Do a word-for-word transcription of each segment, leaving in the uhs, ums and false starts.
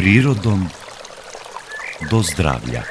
Prirodom do zdravlja.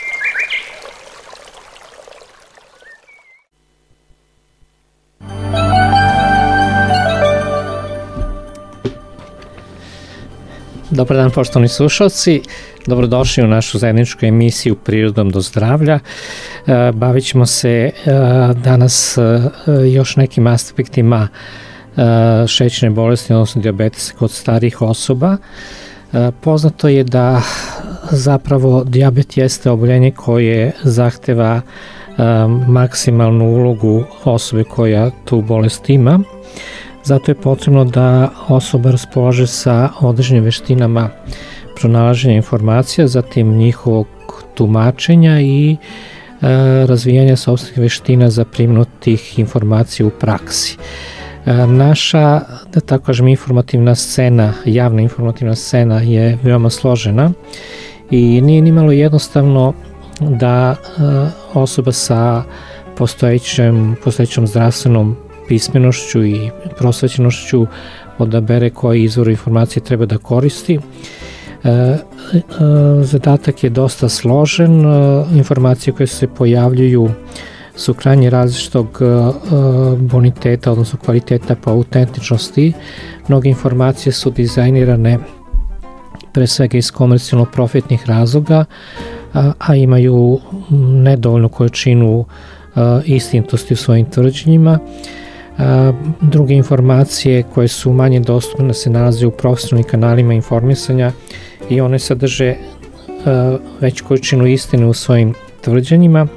Dobar dan, poštovani slušalci. Dobrodošli u našu zajedničku emisiju Prirodom do zdravlja. Bavit ćemo se danas još nekim aspektima šećerne bolesti, odnosno dijabetesa kod starijih osoba. Poznato je da zapravo dijabet jeste oboljenje koje zahteva maksimalnu ulogu osobe koja tu bolest ima. Zato je potrebno da osoba raspolaže sa određenim veštinama pronalaženja informacija, zatim njihovog tumačenja i e, razvijanja sopstvenih veština za primjenu tih informacija u praksi. E, naša, da tako kažem, informativna scena, javna informativna scena je veoma složena i nije nimalo jednostavno da e, osoba sa postojećem, postojećom zdravstvenom pismenošću i prosvećenošću odabere koji izvor informacije treba da koristi. E, e, zadatak je dosta složen, e, informacije koje se pojavljuju su krajnje različitog e, boniteta, odnosno kvaliteta po autentičnosti. Mnoge informacije su dizajnirane pre svega iz komercijalno-profitnih razloga, a, a imaju nedovoljnu količinu e, istinitosti u svojim tvrđenjima. Druge informacije koje su manje dostupne se nalaze u profesionalnim kanalima informisanja i one sadrže već količinu istine u svojim tvrđenjima,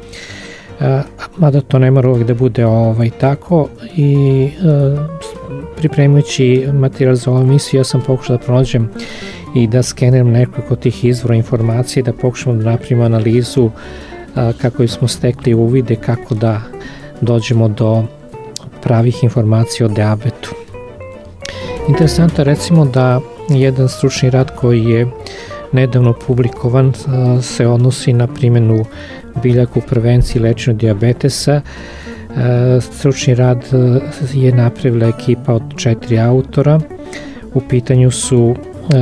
mada to ne mora uvijek da bude ovaj tako. I pripremajući materijal za ovu emisiju, ja sam pokušao da pronađem i da skeniram nekoliko tih izvora informacije, da pokušamo da napravimo analizu kako smo stekli uvide kako da dođemo do pravih informacija o dijabetu. Interesantno je recimo da jedan stručni rad koji je nedavno publikovan se odnosi na primjenu biljaka u prevenciji i lečenju dijabetesa. Stručni rad je napravila ekipa od četiri autora. U pitanju su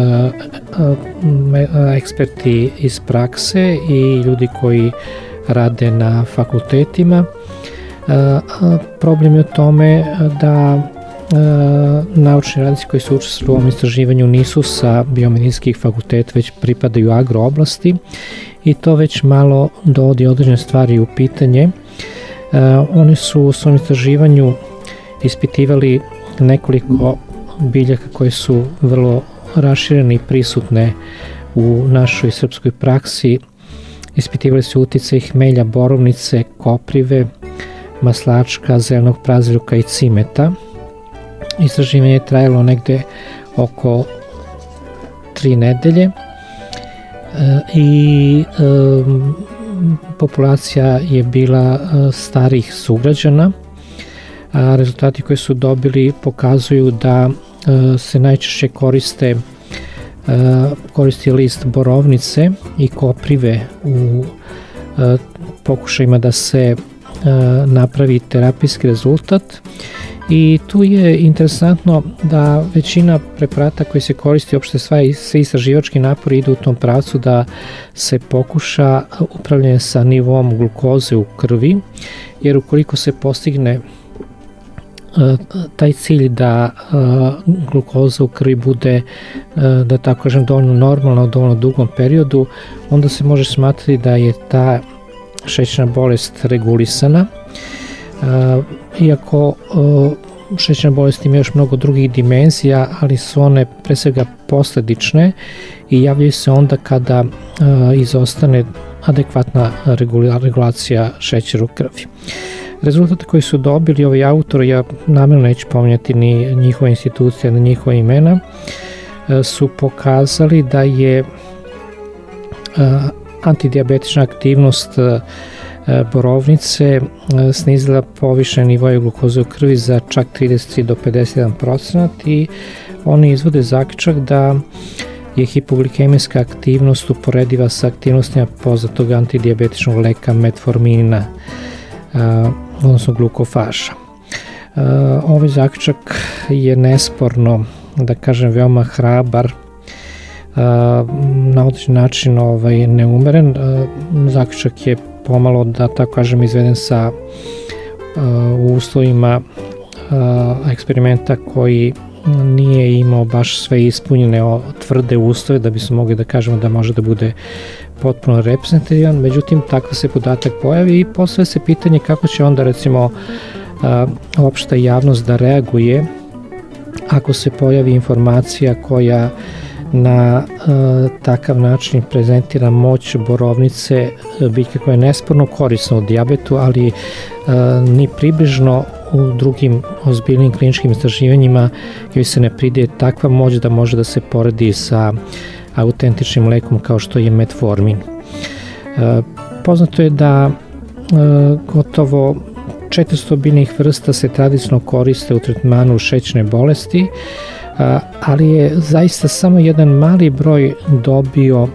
eksperti iz prakse i ljudi koji rade na fakultetima. Problem je u tome da naučni radnici koji su učestvovali u ovom istraživanju nisu sa biomedicinskih fakulteta, već pripadaju agro oblasti i to već malo dovodi određene stvari u pitanje. Oni su u svom istraživanju ispitivali nekoliko biljaka koje su vrlo raširene i prisutne u našoj srpskoj praksi. Ispitivali su uticaj hmelja, borovnice, koprive, maslačka, zelenog praziljuka i cimeta. Istraživanje je trajalo negde oko tri nedelje e, i e, populacija je bila starih sugrađana, a rezultati koje su dobili pokazuju da e, se najčešće koriste e, koristi list borovnice i koprive u e, pokušajima da se napravi terapijski rezultat. I tu je interesantno da većina preparata koji se koristi, uopšte svi istraživački napori idu u tom pravcu da se pokuša upravljanje sa nivom glukoze u krvi, jer ukoliko se postigne taj cilj da glukoza u krvi bude, da tako kažem, dovoljno normalna u dovoljno dugom periodu, onda se može smatrati da je ta šećerna bolest regulisana. Iako šećerna bolest ima još mnogo drugih dimenzija, ali su one pre svega posledične i javljaju se onda kada izostane adekvatna regulacija šećera u krvi. Rezultate koji su dobili ovi autori, ja namjerno neću pominjati ni njihove institucije, ni njihove imena, su pokazali da je antidijabetična aktivnost borovnice snizila povišene nivoje glukoze u krvi za čak trideset tri do pedeset jedan procenat i oni izvode zaključak da je hipoglikemijska aktivnost uporediva sa aktivnostima poznatog antidijabetičnog leka metformina, odnosno glukofaža. Ovaj zaključak je nesporno, da kažem, veoma hrabar, na određen način ovaj, neumeren. Zaključak je pomalo, da tako kažem, izveden sa u uslovima eksperimenta koji nije imao baš sve ispunjene tvrde uslove da bismo mogli da kažemo da može da bude potpuno reprezentativan, međutim takav se podatak pojavi i postavlja se pitanje kako će onda recimo opšta javnost da reaguje ako se pojavi informacija koja na takav način prezentira moć borovnice, biljke koja je nesporno korisna u dijabetu, ali ni približno u drugim ozbiljnim kliničkim istraživanjima joj se ne pridaje takva moć da može da se poredi sa autentičnim lekom kao što je metformin. Poznato je da gotovo četiristo biljnih vrsta se tradicionalno koriste u tretmanu šećerne bolesti, ali je zaista samo jedan mali broj dobio,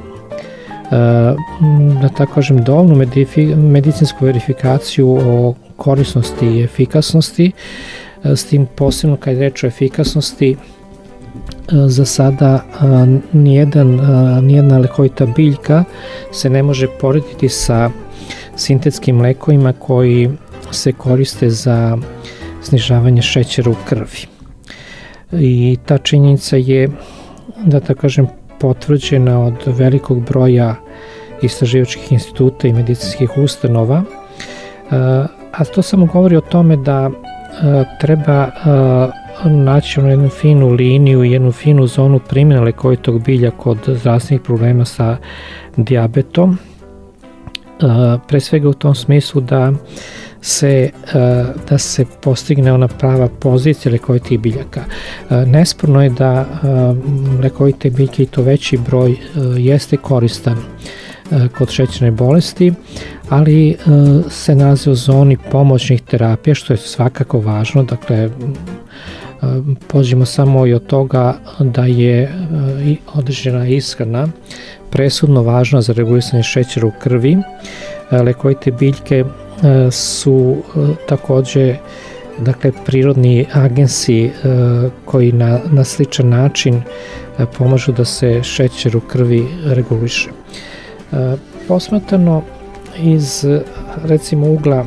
da tako kažem, dovoljnu medicinsku verifikaciju o korisnosti i efikasnosti. S tim posebno kad je reč o efikasnosti, za sada nijedan, nijedna lekovita biljka se ne može porediti sa sintetskim lekovima koji se koriste za snižavanje šećera u krvi. I ta činjenica je, da tako kažem, potvrđena od velikog broja istraživačkih instituta i medicinskih ustanova, a to samo govori o tome da treba naći jednu finu liniju i jednu finu zonu primjene lekovitog bilja kod zdravstvenih problema sa dijabetom, pre svega u tom smislu da se, da se postigne ona prava pozicija lekovitih biljaka. Nesporno je da lekovite biljke i to veći broj jeste koristan kod šećerne bolesti, ali se nalazi u zoni pomoćnih terapija, što je svakako važno. Dakle, pođemo samo i od toga da je određena ishrana presudno važna za regulisanje šećera u krvi. Lekovite biljke su takođe, dakle, prirodni agensi koji na, na sličan način pomažu da se šećer u krvi reguliše. Posmatrano iz, recimo, ugla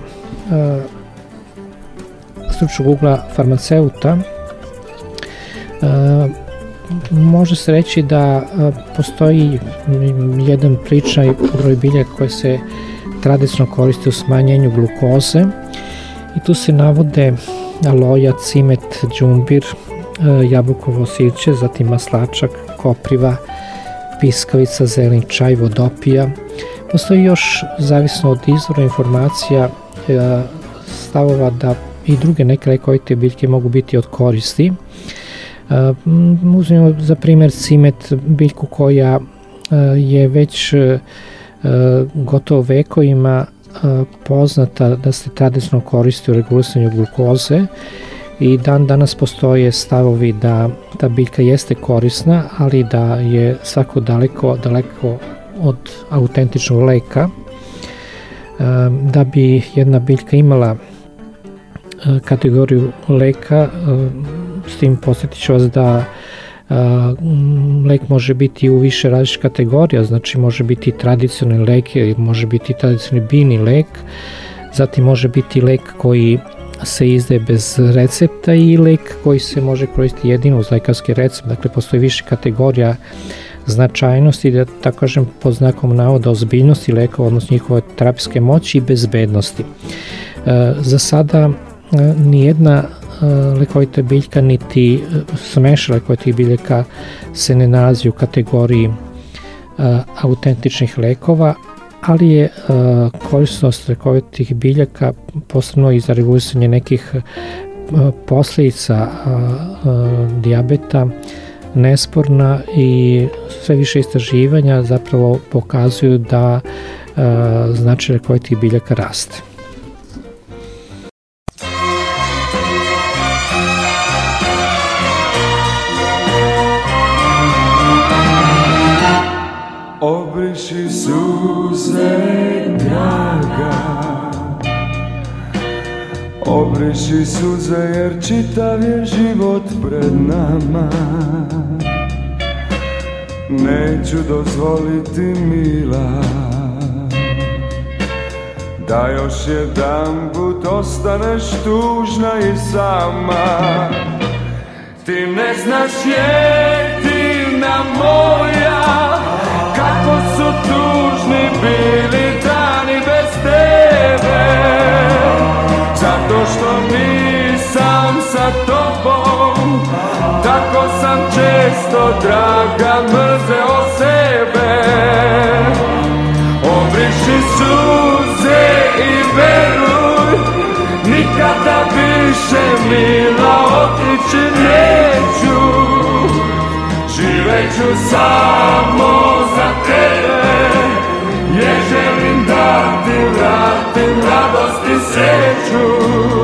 stručnog ugla farmaceuta, može se reći da postoji jedan pričaj broj biljaka koje se tradicionalno koriste u smanjenju glukoze i tu se navode aloja, cimet, đumbir, jabukovo siće, zatim maslačak, kopriva, piskavica, zeleni čaj, vodopija. Postoji još, zavisno od izvora informacija, stavova da i druge neke lekovite biljke mogu biti od koristi. Uzmemo za primjer cimet, biljku koja je već gotovo vekovima poznata da se tradicionalno koristi u regulisanju glukoze i dan danas postoje stavovi da ta biljka jeste korisna, ali da je svako daleko, daleko od autentičnog leka. Da bi jedna biljka imala kategoriju leka, s tim posjetit ću vas da lek može biti u više različitih kategorija, znači može biti tradicionalni lek, može biti tradicionalni biljni lek, zatim može biti lek koji se izdaje bez recepta i lek koji se može koristiti jedino uz lekarski recept. Dakle, postoji više kategorija značajnosti, da tako kažem pod znakom navoda ozbiljnosti lekova, odnosno njihove terapijske moći i bezbednosti. Za sada nijedna lekovita biljka niti smeša lekovitih biljaka se ne nalazi u kategoriji autentičnih lekova, ali je korisnost lekovitih biljaka, posebno i za regulisanje nekih posledica dijabeta, nesporna i sve više istraživanja zapravo pokazuju da značaj lekovitih biljaka raste. Obriši suze, draga, obriši suze jer čitav je život pred nama. neću dozvoliti mila da još jedan put ostaneš tužna i sama. Ti ne znaš jedina moja kako su tužni bili dani bez tebe, zato što nisam sa tobom, tako sam često, draga, mrzeo sebe. Obriši suze i veruj, nikada više mila otići neću. Živeću samo za tebe, jer želim da ti vratim radost i sreću.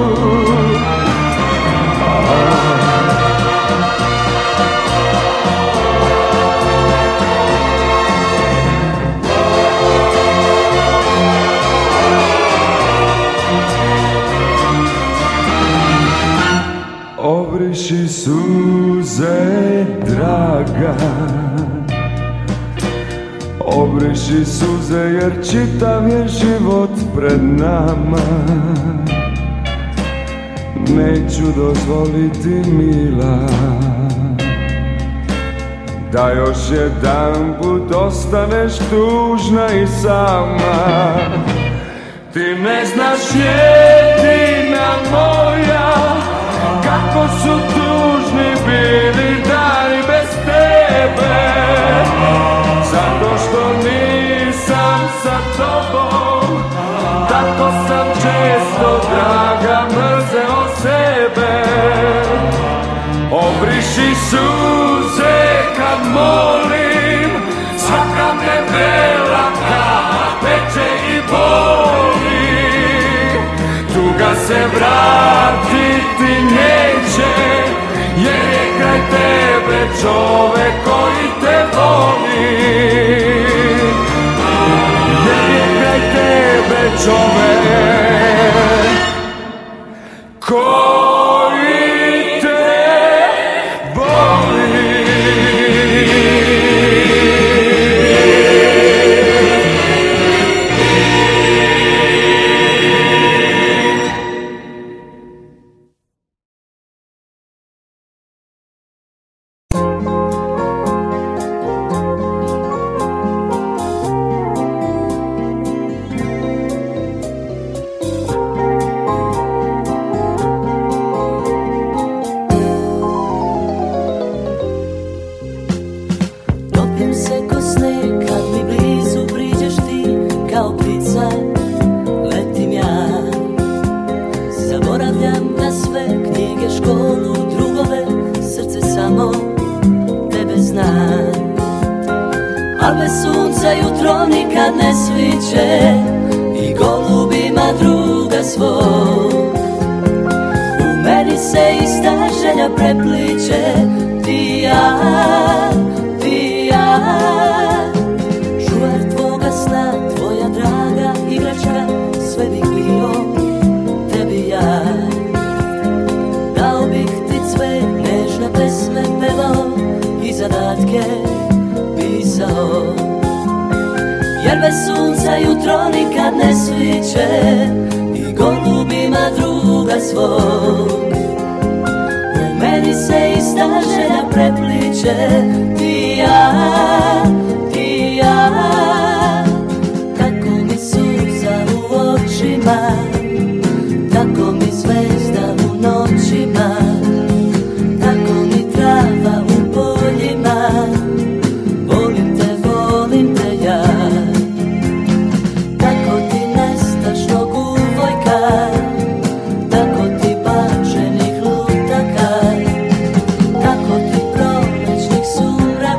Obriši suze, draga, obriši suze jer čitav je život pred nama. Neću dozvoliti mila da još jedan put ostaneš tužna i sama. Ti ne znaš jedina moja kako su tužni bili dani bez tebe, zato što nisam sa tobom, tako sam često, draga, mrzeo sebe. Obriši suze kad molim, svaka me vrela kama peče i boli. Tuga se vratiti neće, jer je kraj tebe čovek koji te voli. Jer je kraj tebe čovek koji te voli. Tako ti prolečnih sumraka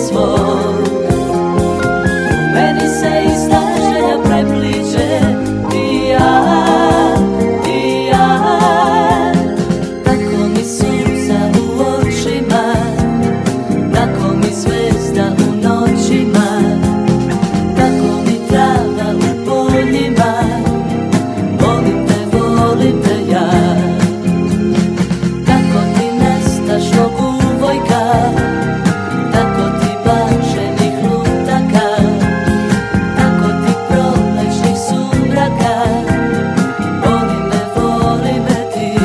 svoj. U meni se ista želja prepliče, ti ja, ti ja. Tako mi sunca u očima, tako mi zvezda u noćima, tako mi trava u poljima. Volim te, volim te ja. Tako ti nestašnog uvojka, tako ti bačenih lutaka, tako ti prolećnih sumraka. Voli me, voli me ti.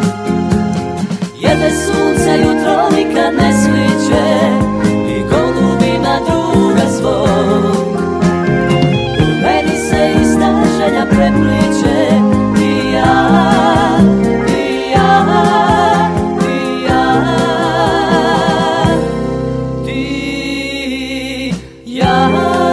Jedne sunce jutro nikad ne sviće i golubima druga svoj. U meni se ista želja prepliče, ti ja, ti ja, ti ja, ti ja.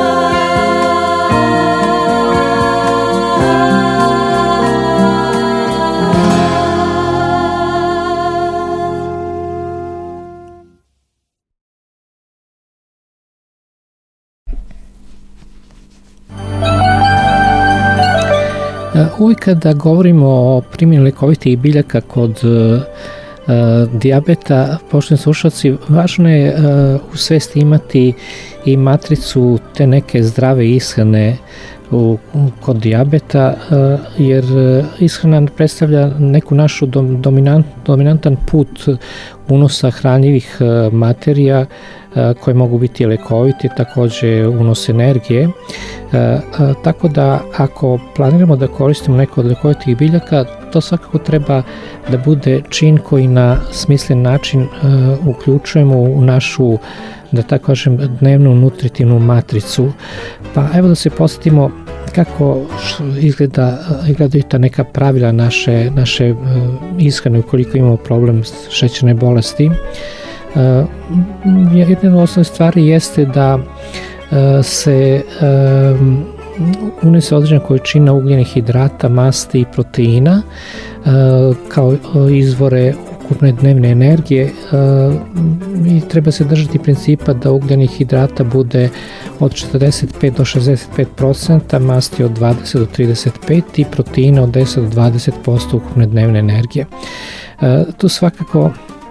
Uvijek kada govorimo o primjeni lekovitih biljaka kod uh, dijabeta, poštovani slušalci, važno je uh, u svesti imati i matricu te neke zdrave ishrane u, kod dijabeta, uh, jer ishrana predstavlja neku našu dom, dominant, dominantan put unosa hranjivih uh, materija uh, koje mogu biti lekoviti, takođe unos energije. Uh, uh, tako da ako planiramo da koristimo neko od lekovitih biljaka, to svakako treba da bude čin koji na smislen način uh, uključujemo u našu, da tako kažem, dnevnu nutritivnu matricu. Pa evo da se posjetimo kako izgleda, izgledaju ta neka pravila naše, naše uh, ishrane ukoliko imamo problem šećerne bolesti. Uh, jedna od osnovnih stvari jeste da uh, se um, unese određena količina ugljenih hidrata, masti i proteina uh, kao izvore ukupne dnevne energije uh, i treba se držati principa da ugljenih hidrata bude od četrdeset pet do šezdeset pet posto, masti od dvadeset do trideset pet i proteina od deset do dvadeset posto ukupne dnevne energije. Uh, tu svakako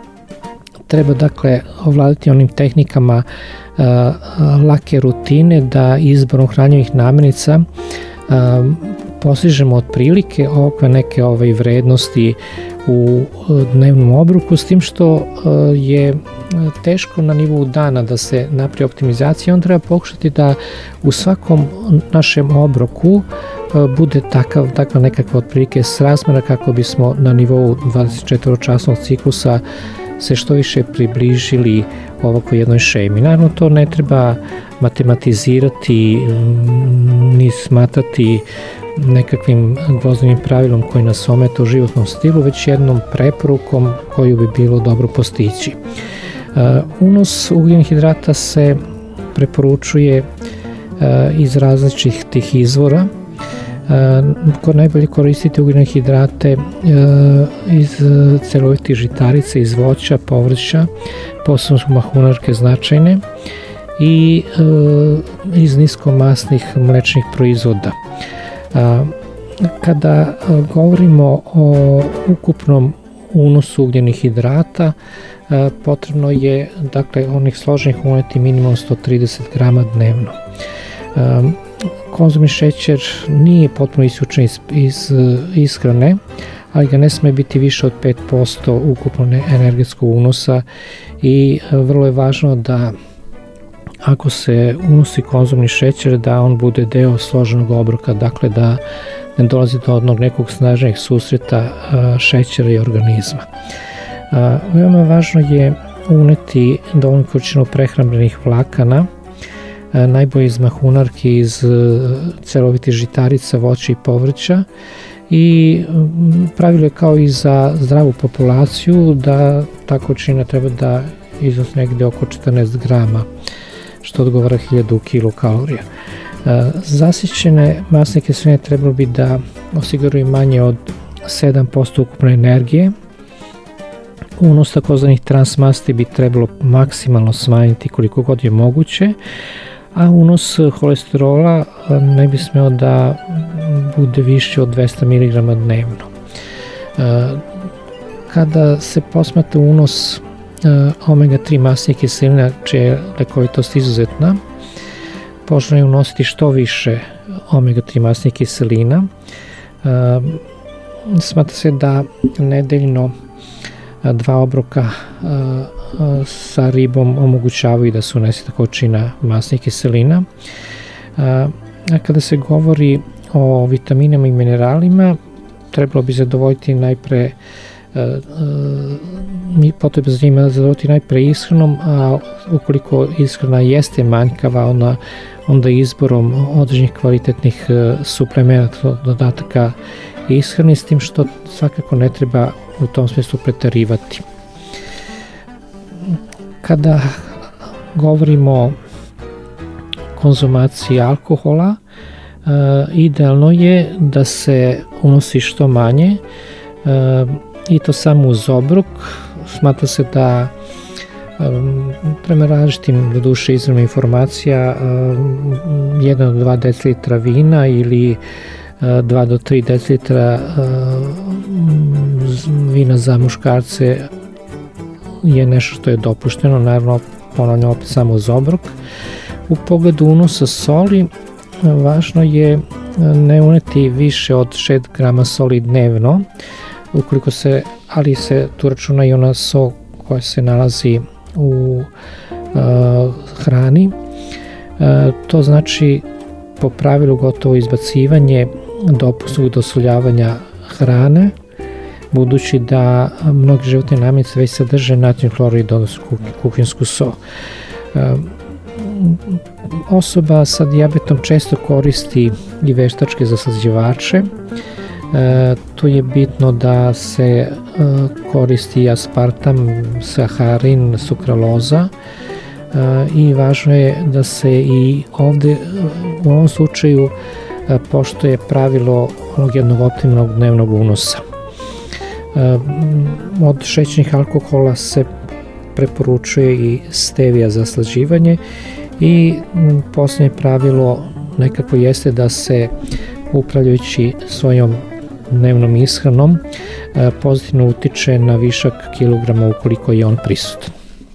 treba dakle ovladati onim tehnikama uh, lake rutine da izborom hranjivih namirnica uh, postižemo otprilike ove neke ove vrednosti u dnevnom obroku, s tim što uh, je teško na nivou dana da se napravi optimizacija. On treba pokušati da u svakom našem obroku uh, bude takav, takva nekakva otprilike srazmera kako bismo na nivou dvadesetčetvoročasovnog ciklusa se što više približili ovako jednoj šemi. Naravno, to ne treba matematizirati ni smatrati nekakvim gvozdovim pravilom koji nas ometa u životnom stilu, već jednom preporukom koju bi bilo dobro postići. Uh, unos ugljenih hidrata se preporučuje uh, iz različitih izvora. Uh, ko najbolje koristiti ugljene hidrate uh, iz celovitih žitarica, iz voća, povrća, posebno su mahunarke značajne, i uh, iz niskomasnih mlečnih proizvoda. Uh, kada uh, govorimo o ukupnom unosu ugljenih hidrata, uh, potrebno je, dakle, onih složenih uneti minimum sto trideset grama dnevno. Um, konzumni šećer nije potpuno isključen iz, iz ishrane, ali ga ne sme biti više od pet posto ukupnog energetskog unosa i vrlo je važno da ako se unosi konzumni šećer da on bude deo složenog obroka, dakle da ne dolazi do odnog nekog snažnijeg susreta šećera i organizma. Veoma važno je uneti dovoljnu količinu prehrambenih vlakana, najbolje iz mahunarki, iz celovitih žitarica, voća i povrća, i pravilo je kao i za zdravu populaciju da ta količina treba da iznosi negde oko četrnaest grama, što odgovara hiljadu kilokalorija. Zasićene masne kiseline trebalo bi da osiguraju manje od sedam posto ukupne energije unos takozvanih transmasti bi trebalo maksimalno smanjiti koliko god je moguće, a unos holesterola ne bi smeo da bude viši od dvesta miligrama dnevno. Kada se posmatra unos omega tri masnih kiselina, čija je lekovitost izuzetna, poželjno je unositi što više omega tri masnih kiselina. Smatra se da nedeljno dva obroka sa ribom omogućavaju da se unese ta količina masnih kiselina. A kada se govori o vitaminama i mineralima, trebalo bi zadovoljiti najpre mi potrebe za njima zadovoljiti najpre ishranom, a ukoliko ishrana jeste manjkava, onda, onda izborom određenih kvalitetnih suplemenata, dodataka ishrani, s tim što svakako ne treba u tom smislu preterivati. Kada govorimo o konzumaciji alkohola, idealno je da se unosi što manje, i to samo uz obrok. Smatra se da prema različitim, do duše, izvorima informacija, jedan do dva decilitra vina ili dva do tri decilitra vina za muškarce je nešto što je dopušteno, naravno ponavljam opet samo uz obrok. U pogledu unosa soli, važno je ne uneti više od šest grama soli dnevno, ukoliko se, ali se tu računa i ona sol koja se nalazi u uh, hrani. Uh, to znači po pravilu gotovo izbacivanje dopustnog dosoljavanja hrane, budući da mnogi životne namirnice već sadrže natrijum hlorid, odnosno kuhinsku so. Uh, osoba sa dijabetom često koristi i veštačke zaslađivače. E, tu je bitno da se e, koristi aspartam, saharin, sukraloza, e, i važno je da se i ovde u ovom slučaju e, poštuje pravilo onog jednog optimalnog dnevnog unosa. E, od šećernih alkohola se preporučuje i stevija za slađivanje i posljednje pravilo nekako jeste da se, upravljajući svojom dnevnom ishranom, pozitivno utiče na višak kilograma ukoliko je on prisutan.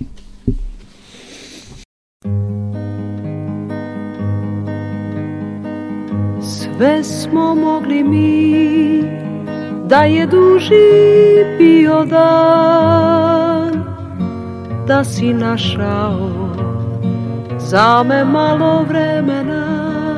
Sve smo mogli mi, da je duži bio dan, da si našao za me malo vremena.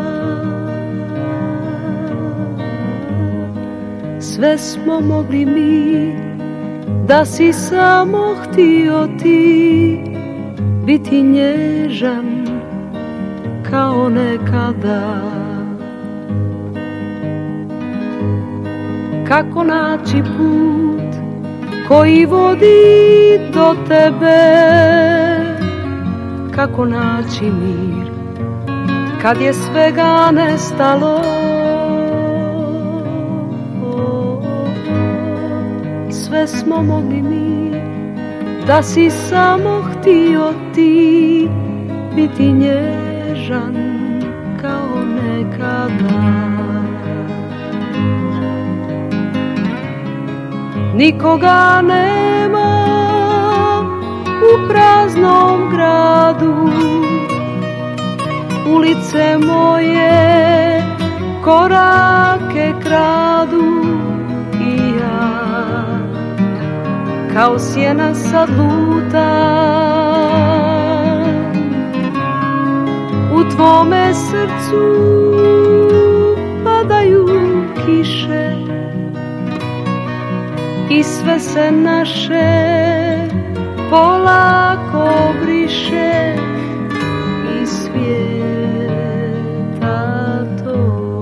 Sve smo mogli mi, da si samo htio ti biti nježan kao nekada. Kako naći put koji vodi do tebe, kako naći mir kad je svega nestalo. Sve smo mogli mi, da si samo htio ti biti nježan kao nekada. Nikoga nema u praznom gradu, ulice moje korake kradu i ja kao sjena sad lutam. U tvome srcu padaju kiše i sve se naše polako briše iz svijeta tog.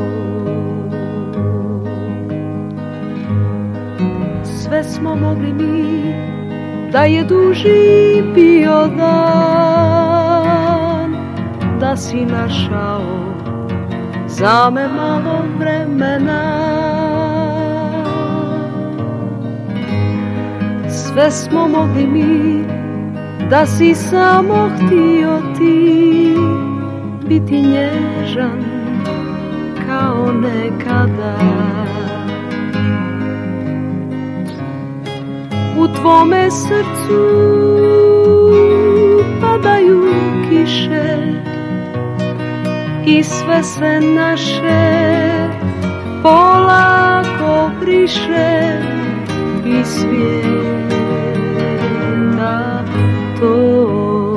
Sve smo mogli mi, da je duži bio dan, da si našao za me malo vremena. sve smo mogli mi, da si samo htio ti biti nježan kao nekada. U tvome srcu padaju kiše i sve se naše polako briše i svijeta tog.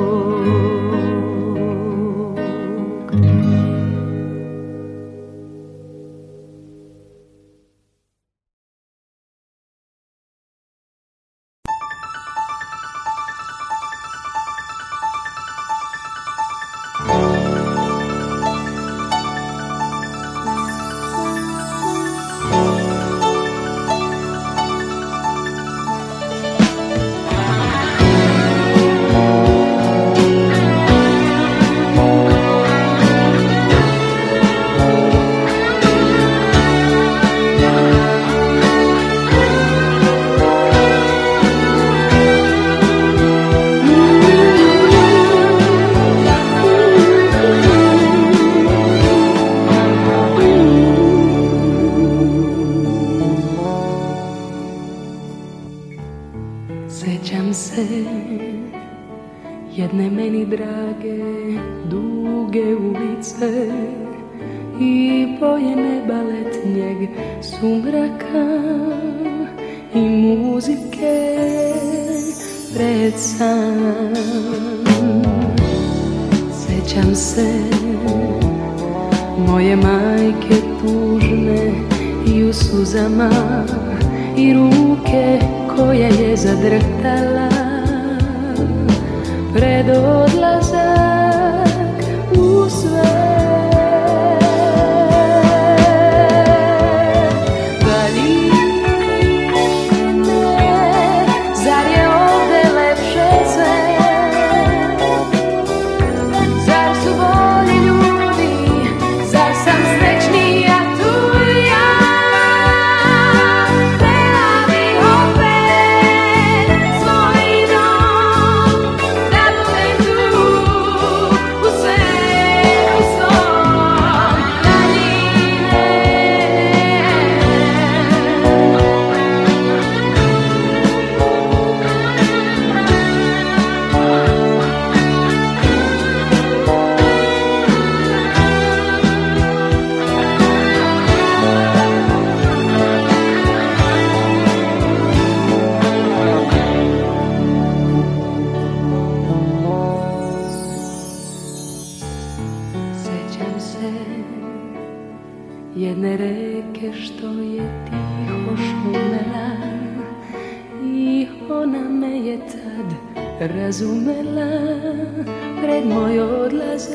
Sjećam se jedne meni drage duge ulice i bojene baletnjeg sumraka i muzike pred san. Sjećam se moje majke tužne i u suzama i ruke koja je zadrhtala pred odlazak u svet. Daljine, zar je ovde lepše sve? Zar su bolji ljudi, zar sam srećnija tu ja? Jedne reke što je tiho šumela i ona me je tad razumela pred moj odlazak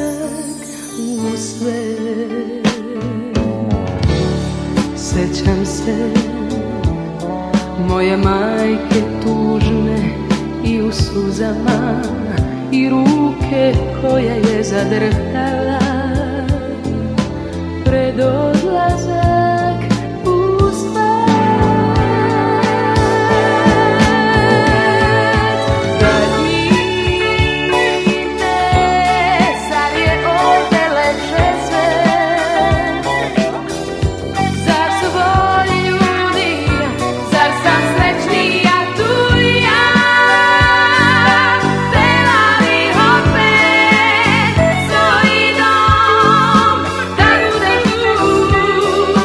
u svet. Sjećam se moje majke tužne i u suzama i ruke koja je zadrhtala pred odlazak u svet. Daljine, zar je ovde lepše sve? Zar su bolji ljudi, zar sam srećnija tu ja? Htela bih opet svoj dom, da budem tu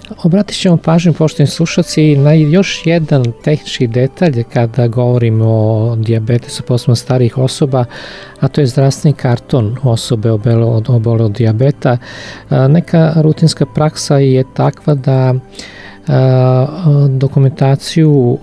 Obratit ćemo pažnju, poštovani slušalci, na još jedan tehnički detalj kada govorimo o dijabetesu, posebno starijih osoba, a to je zdravstveni karton osobe obole od, obole od dijabeta. Neka rutinska praksa je takva da dokumentaciju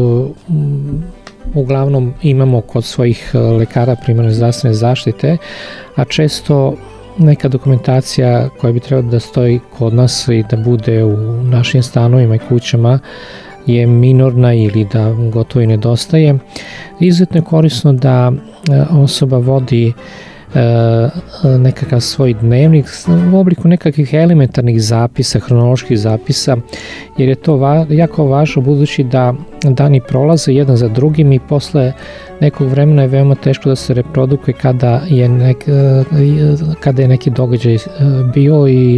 uglavnom imamo kod svojih lekara primarne zdravstvene zaštite, a često neka dokumentacija koja bi trebala da stoji kod nas i da bude u našim stanovima i kućama je minorna ili da gotovo i nedostaje. Izuzetno je korisno da osoba vodi nekakav svoj dnevnik u obliku nekakvih elementarnih zapisa, hronoloških zapisa, jer je to va- jako važno budući da dani prolaze jedan za drugim i posle nekog vremena je veoma teško da se reprodukuje kada je, nek, kada je neki događaj bio i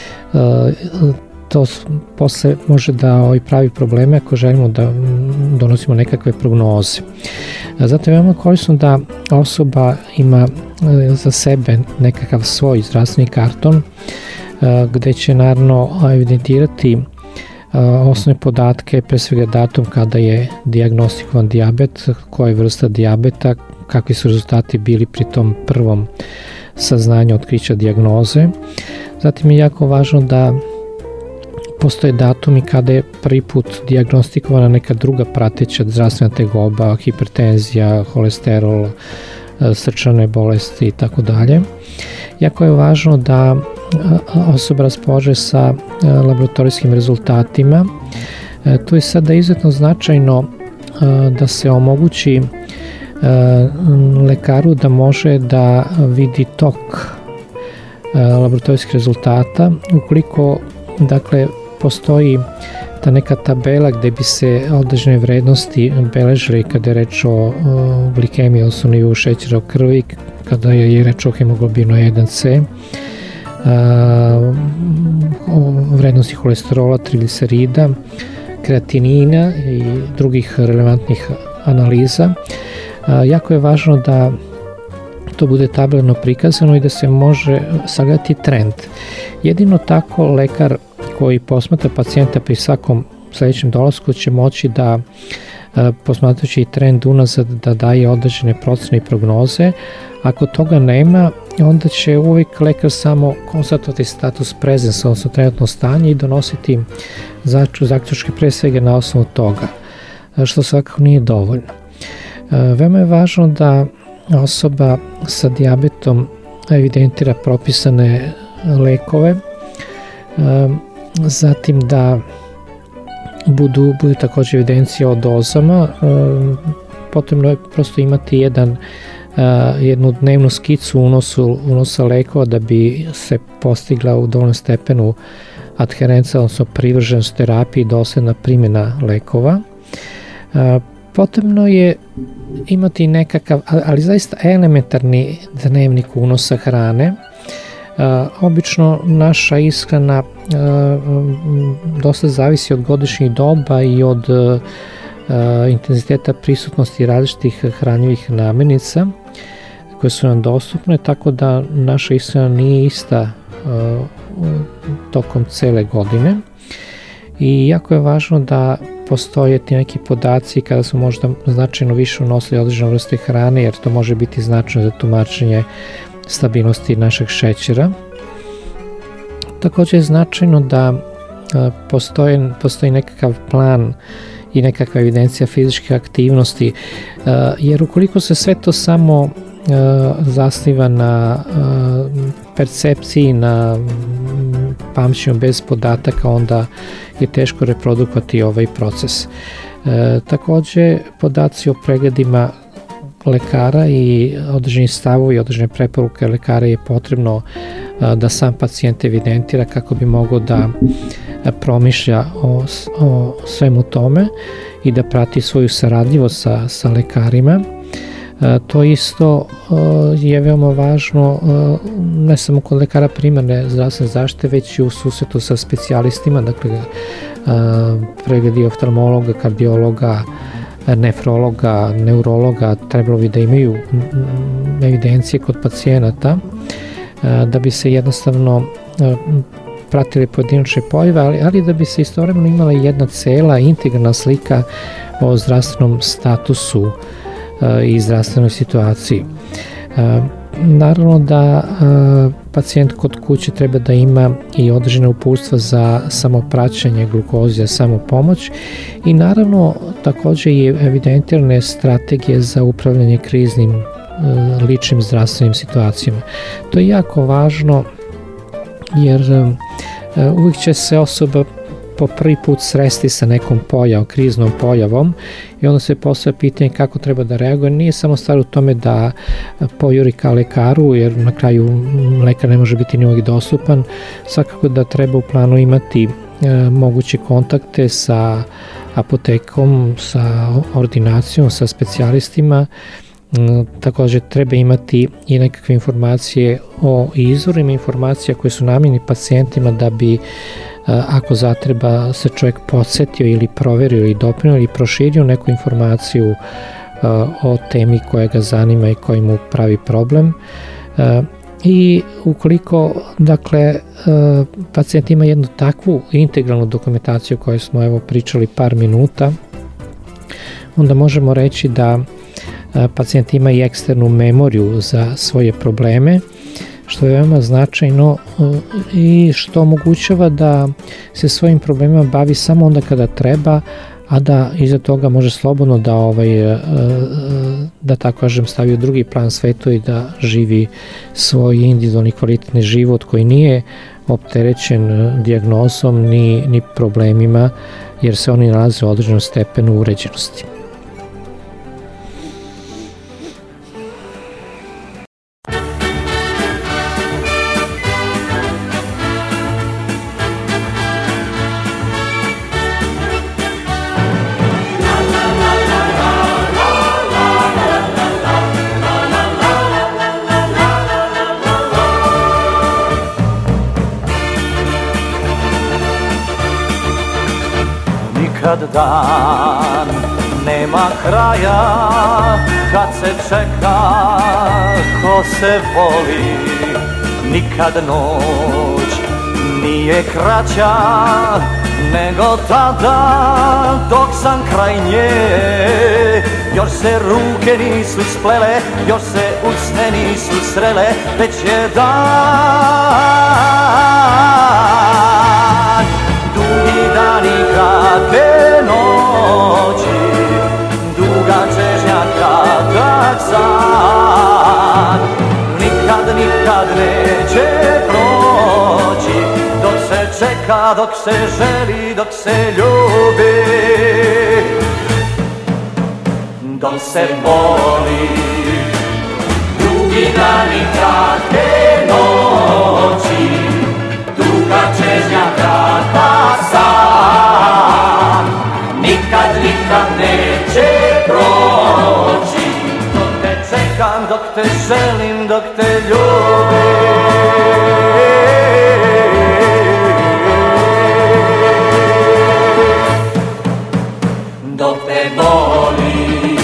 to posle može da pravi probleme ako želimo da donosimo nekakve prognoze. Zato je veoma korisno da osoba ima za sebe nekakav svoj zdravstveni karton gde će naravno evidentirati osnovne podatke, pre svega datum kada je dijagnostikovan dijabet, koja je vrsta dijabeta, kakvi su rezultati bili pri tom prvom saznanju otkrića dijagnoze. Zatim je jako važno da postoje datumi kada je prvi put dijagnostikovana neka druga prateća zdravstvena tegoba, hipertenzija, holesterol, srčane bolesti i tako dalje. Jako je važno da osoba raspolaže sa laboratorijskim rezultatima. Tu je sada izuzetno značajno da se omogući lekaru da može da vidi tok laboratorijskih rezultata. Ukoliko, dakle, postoji ta neka tabela gde bi se određene vrednosti beležile kada je reč o glikemiji, odnosno nivou šećera u krvi, kada je reč o hemoglobinu jedan ce, o vrednosti holesterola, triglicerida, kreatinina i drugih relevantnih analiza. Jako je važno da to bude tabelno prikazano i da se može sagledati trend. Jedino tako lekar koji posmatra pacijenta pri svakom sledećem dolasku će moći da, posmatrajući trend unazad, da daje određene procene i prognoze. Ako toga nema, onda će uvijek lekar samo konstatovati status presens, odnosno trenutno stanje, i donositi zaključke pre svega na osnovu toga, što svakako nije dovoljno. Veoma je važno da osoba sa dijabetom evidentira propisane lekove, zatim da budu, budu takođe evidencije o dozama. Potrebno je prosto imati jedan, jednu dnevnu skicu unosu, unosa lekova da bi se postigla u dovoljnom stepenu adherenca, odnosno privrženost terapiji i dosledna primjena lekova. Potrebno je imati nekakav, ali zaista elementarni dnevnik unosa hrane. Obično naša ishrana dosta zavisi od godišnjih doba i od intenziteta prisutnosti različitih hranjivih namirnica koje su nam dostupne, tako da naša ishrana nije ista tokom cele godine i jako je važno da postoje ti neki podaci kada su možda značajno više unosili određene vrste hrane, jer to može biti značajno za tumačenje stabilnosti našeg šećera. Takođe je značajno da postoji, postoji nekakav plan i nekakva evidencija fizičkih aktivnosti, jer ukoliko se sve to samo zasniva na percepciji, na pamćenju bez podataka, onda je teško reprodukovati ovaj proces. Takođe, podaci o pregledima lekara i određeni stavovi, određene preporuke lekara je potrebno da sam pacijent evidentira kako bi mogao da promišlja o, o svemu tome i da prati svoju saradljivost sa, sa lekarima. To isto je veoma važno ne samo kod lekara primarne zdravstvene zaštite, već i u susretu sa specijalistima, dakle pregledi oftalmologa, kardiologa, nefrologa, neurologa, trebalo bi da imaju evidencije kod pacijenata da bi se jednostavno pratili pojedinačne pojave, ali, ali da bi se istovremeno imala jedna cela integralna slika o zdravstvenom statusu i zdravstvenoj situaciji. Naravno da pacijent kod kuće treba da ima i određena uputstva za samopraćenje glukoze, samopomoć i naravno takođe i evidentirane strategije za upravljanje kriznim ličnim zdravstvenim situacijama. To je jako važno jer uvijek će se osoba po prvi put sresti sa nekom pojavom, kriznom pojavom i onda se postavlja pitanje kako treba da reaguje. Nije samo stvar u tome da pojuri ka lekaru, jer na kraju lekar ne može biti ni uvijek dostupan, svakako da treba u planu imati e, moguće kontakte sa apotekom, sa ordinacijom, sa specijalistima. Također treba imati i nekakve informacije o izvorima informacija koje su namenjene pacijentima da bi ako zatreba se čovjek podsjetio ili proverio ili doprinio ili proširio neku informaciju o temi koja ga zanima i koji mu pravi problem. I ukoliko dakle pacijent ima jednu takvu integralnu dokumentaciju koju smo evo pričali par minuta, onda možemo reći da pacijent ima i eksternu memoriju za svoje probleme, što je veoma značajno i što omogućava da se svojim problemima bavi samo onda kada treba, a da iza toga može slobodno da ovaj, da tako kažem stavi u drugi plan svetu i da živi svoj individualni kvalitetni život koji nije opterećen dijagnozom ni, ni problemima, jer se oni nalaze u određenom stepenu uređenosti. Kad dan nema kraja, kad se čeka ko se voli, nikad noć nije kraća nego tada dok sam kraj nje. Još se ruke nisu splele, još se usne nisu srele, već je dan. Dugi dani, kratke noći, duga čežnja, kratak san. Nikad, nikad neće proći, dok se čeka, dok se želi, dok se ljubi, dok se voli. Dugi dani, kratke noći, duga čežnja, kratak san. Nikad, nikad neće proći, dok te čekam, dok te želim, dok te ljubim. Dok te volim.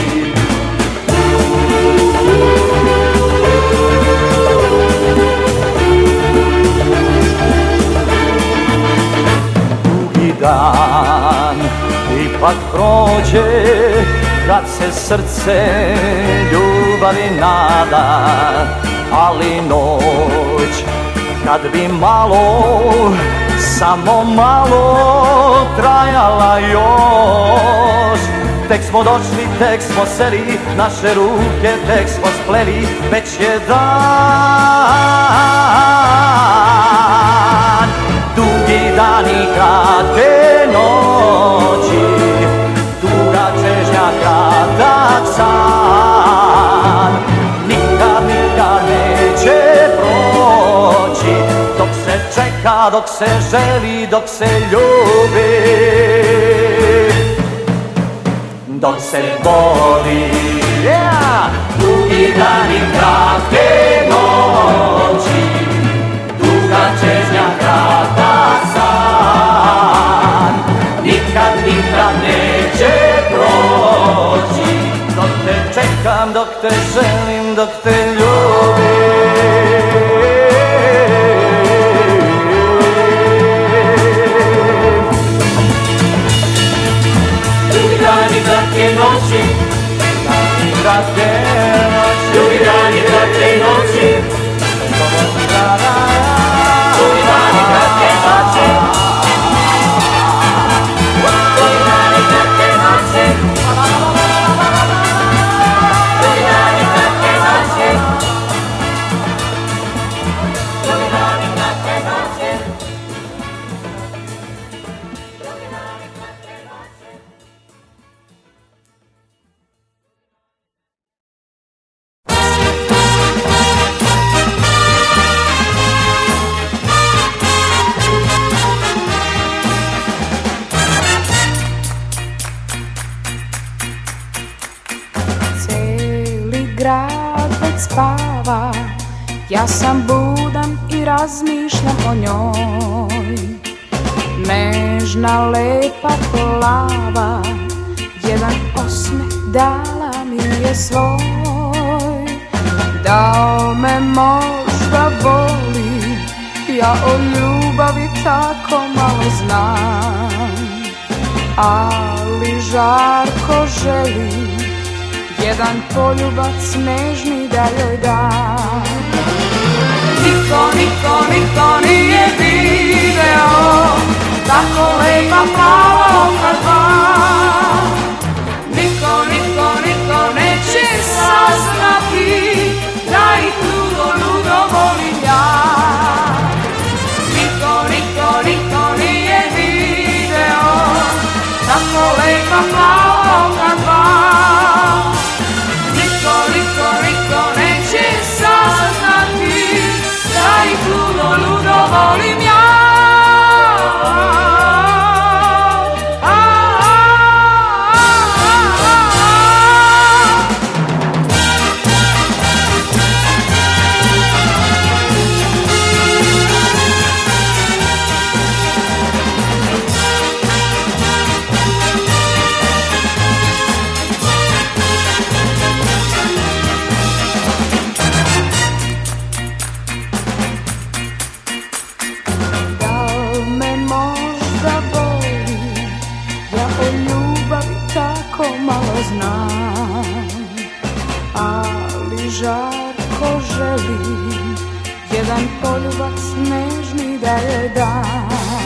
Dugi dan ipak prođe, kad se srce ljubavi nada, ali noć kad bi malo, samo malo trajala još. Tek smo došli, tek smo seli, naše ruke tek smo spleli, već je dan. Dugi dani, kratke noći, duga čežnja, kratak san. Nikad, nikad neće proći, dok se čeka, dok se želi, dok se ljubi, dok se voli. Yeah! Dugi dani, kratke noći, duga čežnja, kratak san. Nikad, nikad neće proći, dok te čekam, dok te želim, dok te ljubim. spava, ja sam budan i razmišljam o njoj. Nežna, lepa, plava, jedan osmeh dala mi je svoj. Da me možda voli, ja o ljubavi tako malo znam. Ali žarko želi, jedan poljubac nežni da joj dam. Niko, niko, niko nije video tako lepa plava oka dva. Niko, niko, niko neće saznati da ih ludo, ludo volim ja. Niko, niko, niko nije video tako lepa plava oka dva. Niko, niko, niko neće saznati da ih ludo, ludo volim ja. Žarko želi, jedan poljubac nežni da joj dam.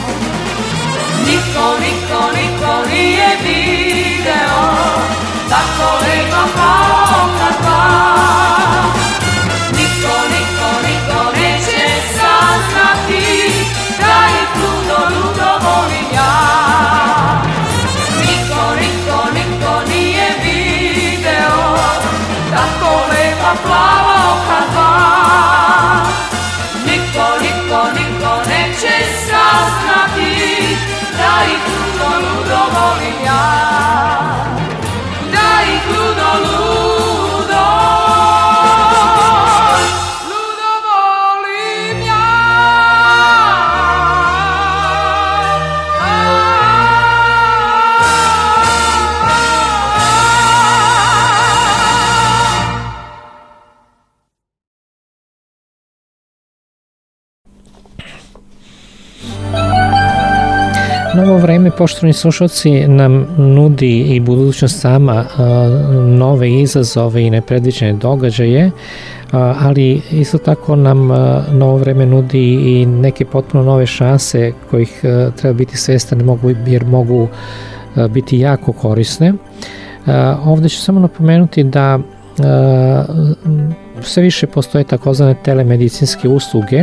Niko, niko, niko nije video tako lepa plava oka dva. Niko, niko, niko neće saznati da ih ludo, ludo volim ja. Niko, niko, niko nije video tako lepa plava oka dva. Niko, niko, niko neće saznati da ih ludo, ludo volim ja. Da ih ludo, ludo, ludo volim ja. Novo vreme, poštovani slušalci, nam nudi i budućnost sama nove izazove i nepredviđene događaje, ali isto tako nam novo vreme nudi i neke potpuno nove šanse kojih treba biti svestan jer mogu biti jako korisne. Ovde ću samo napomenuti da sve više postoje takozvane telemedicinske usluge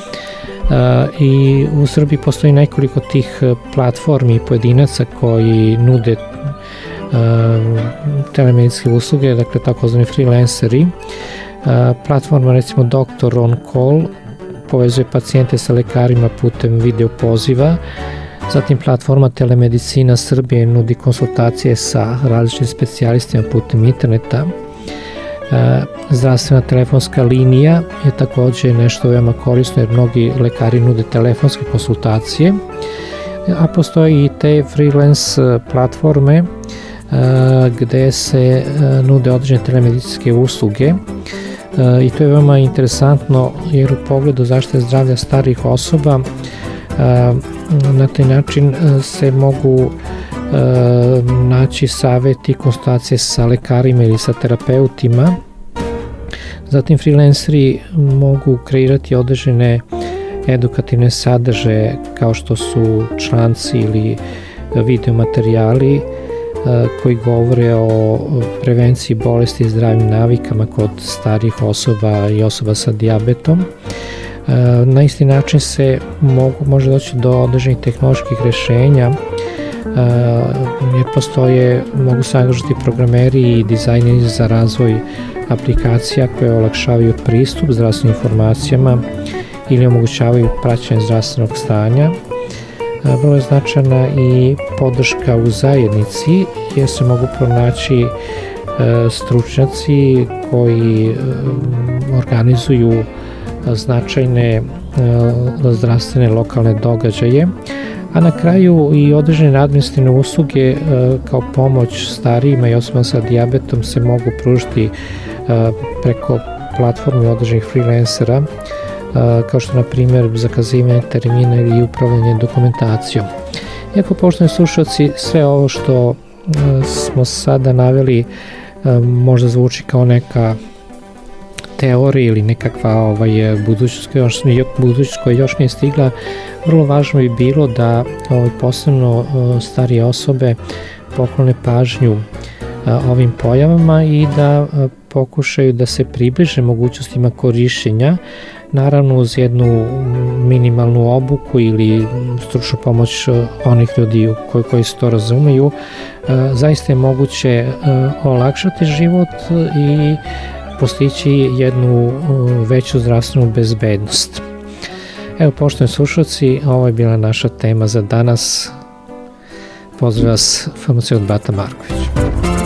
i u Srbiji postoji nekoliko tih platformi i pojedinaca koji nude telemedicinske usluge, dakle takozvani freelanceri. Platforma recimo doktor on call povezuje pacijente sa lekarima putem video poziva, zatim platforma Telemedicina Srbije nudi konsultacije sa različitim specijalistima putem interneta. Zdravstvena telefonska linija je takođe nešto veoma korisno jer mnogi lekari nude telefonske konsultacije, a postoji i te freelance platforme gde se nude određene telemedicinske usluge i to je veoma interesantno jer u pogledu zaštite zdravlja starijih osoba na taj način se mogu naći saveti i konsultacije sa lekarima ili sa terapeutima. Zatim freelanceri mogu kreirati određene edukativne sadržaje kao što su članci ili video materijali koji govore o prevenciji bolesti i zdravim navikama kod starijih osoba i osoba sa dijabetom. Na isti način se mogu, može doći do određenih tehnoloških rešenja jer postoje, mogu se angažati programeri i dizajneri za razvoj aplikacija koje olakšavaju pristup zdravstvenim informacijama ili omogućavaju praćenje zdravstvenog stanja. Vrlo je značajna i podrška u zajednici jer se mogu pronaći stručnjaci koji organizuju značajne zdravstvene lokalne događaje, a na kraju i određene administrativne usluge kao pomoć starijima i osobama sa dijabetom se mogu pružiti preko platforme određenih freelancera, kao što na primjer zakazivanje termina ili upravljanje dokumentacijom. Iako, poštovani slušalci, sve ovo što smo sada naveli možda zvuči kao neka teorija ili nekakva ovaj, budućnost, još, budućnost koja još nije stigla, vrlo važno bi bilo da ovaj, posebno starije osobe poklone pažnju ovim pojavama i da pokušaju da se približe mogućnostima korišćenja, naravno uz jednu minimalnu obuku ili stručnu pomoć onih ljudi koji, koji se to razumeju. Zaista je moguće olakšati život i postići jednu veću zdravstvenu bezbednost. Evo, poštovani slušalci, ovo je bila naša tema za danas. Pozdrav vas, farmaceut Bata Marković.